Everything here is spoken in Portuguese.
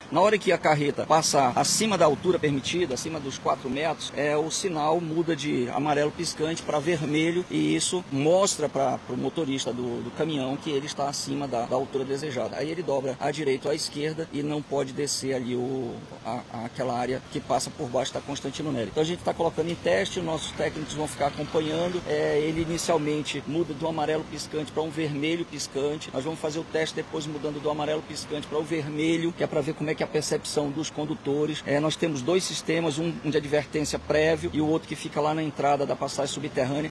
Na hora que a carreta passa acima da altura permitida, acima dos 4 metros, o sinal muda de amarelo piscante para vermelho e isso mostra para o motorista do caminhão que ele está acima da altura desejada. Aí ele dobra à direita ou à esquerda e não pode descer ali aquela área que passa por baixo da Constantino Nery. Então a gente está colocando em teste, nossos técnicos vão ficar acompanhando. Ele inicialmente muda do amarelo piscante para um vermelho piscante. Nós vamos fazer o teste depois mudando do amarelo piscante para o vermelho, que é para ver como é que é a percepção dos condutores. Nós temos 2 sistemas, um de advertência prévio e o outro que fica lá na entrada da passagem subterrânea.